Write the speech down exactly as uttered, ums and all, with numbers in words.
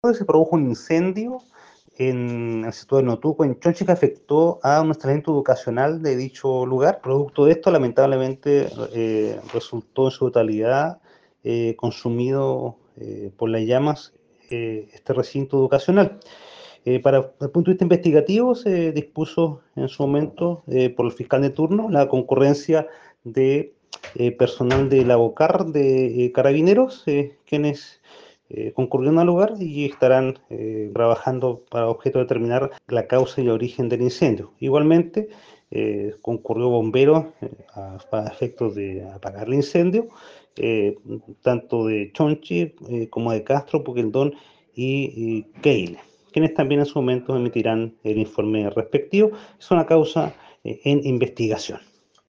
se produjo un incendio en el sector de Notuco, en Chonchi, que afectó a un establecimiento educacional de dicho lugar. Producto de esto, lamentablemente, eh, resultó en su totalidad eh, consumido eh, por las llamas eh, este recinto educacional. Eh, para el punto de vista investigativo, se dispuso en su momento eh, por el fiscal de turno la concurrencia de eh, personal de la BOCAR de eh, Carabineros, eh, quienes eh, concurrieron al lugar y estarán eh, trabajando para objeto de determinar la causa y el origen del incendio. Igualmente, eh, concurrió bomberos eh, a, a efectos de apagar el incendio, eh, tanto de Chonchi eh, como de Castro, Puqueldón y, y Keile, quienes también en su momento emitirán el informe respectivo. Es una causa eh, en investigación.